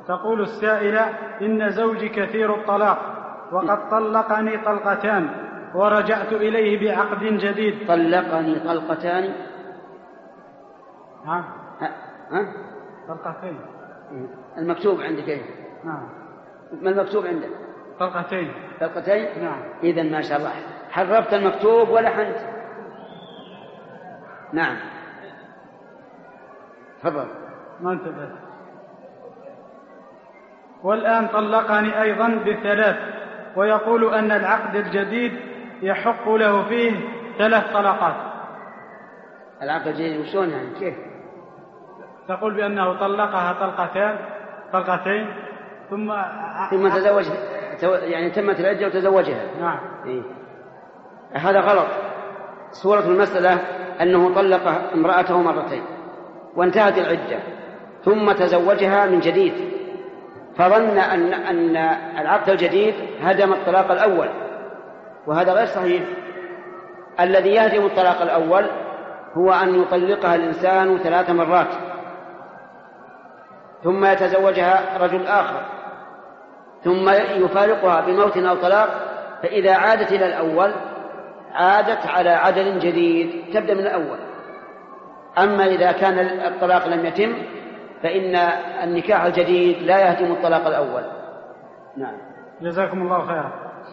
تقول السائلة: إن زوجي كثير الطلاق وقد طلقني طلقتان ورجعت إليه بعقد جديد. طلقني طلقتان؟ ها؟ طلقتين. المكتوب عندك ايه؟ نعم. ما المكتوب عندك؟ طلقتين. طلقتين؟ نعم. إذن ما شاء الله حرفت المكتوب ولا حنت. نعم تفضل. ما انتبه. والآن طلقني أيضا ب3 ويقول أن العقد الجديد يحق له فيه 3 طلقات. العقد الجديد وشون يعني كيف؟ تقول بأنه طلقها طلقتين ثم تزوج، يعني تمت العدة وتزوجها. نعم. إيه؟ هذا غلط. صورة المسألة أنه طلق امرأته مرتين وانتهت العدة ثم تزوجها من جديد، فظن أن العقد الجديد هدم الطلاق الأول، وهذا غير صحيح. الذي يهدم الطلاق الأول هو أن يطلقها الإنسان 3 مرات ثم يتزوجها رجل آخر ثم يفارقها بموت أو طلاق، فإذا عادت إلى الأول عادت على عدل جديد تبدأ من الأول. أما إذا كان الطلاق لم يتم فإن النكاح الجديد لا يهدم الطلاق الأول. نعم. جزاكم الله خيرا.